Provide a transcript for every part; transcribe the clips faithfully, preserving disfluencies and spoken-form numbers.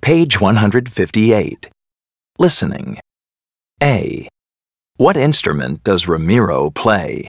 Page one hundred fifty-eight. Listening. A. What instrument does Ramiro play?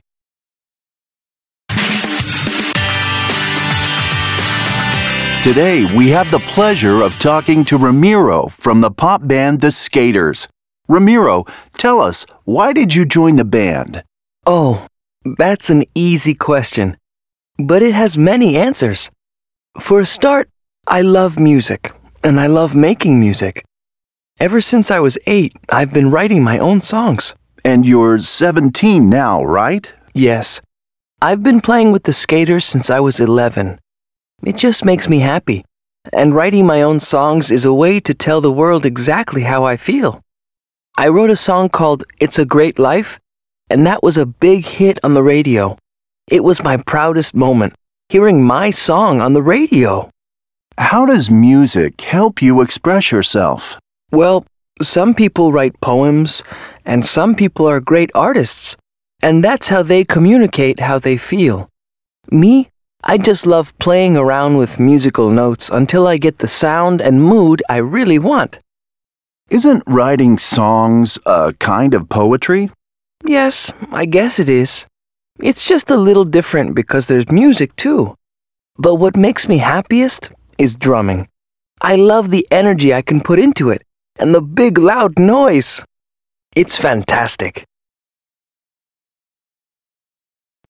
Today, we have the pleasure of talking to Ramiro from the pop band The Skaters. Ramiro, tell us, why did you join the band? Oh, that's an easy question, but it has many answers. For a start, I love music, and I love making music. Ever since I was eight, I've been writing my own songs. And you're seventeen now, right? Yes. I've been playing with the Skaters since I was eleven. It just makes me happy, and writing my own songs is a way to tell the world exactly how I feel. I wrote a song called It's a Great Life, and that was a big hit on the radio. It was my proudest moment, hearing my song on the radio. How does music help you express yourself? Well, some people write poems, and some people are great artists, and that's how they communicate how they feel. Me, I just love playing around with musical notes until I get the sound and mood I really want. Isn't writing songs a kind of poetry? Yes, I guess it is. It's just a little different because there's music too. But what makes me happiest is drumming. I love the energy I can put into it and the big loud noise. It's fantastic.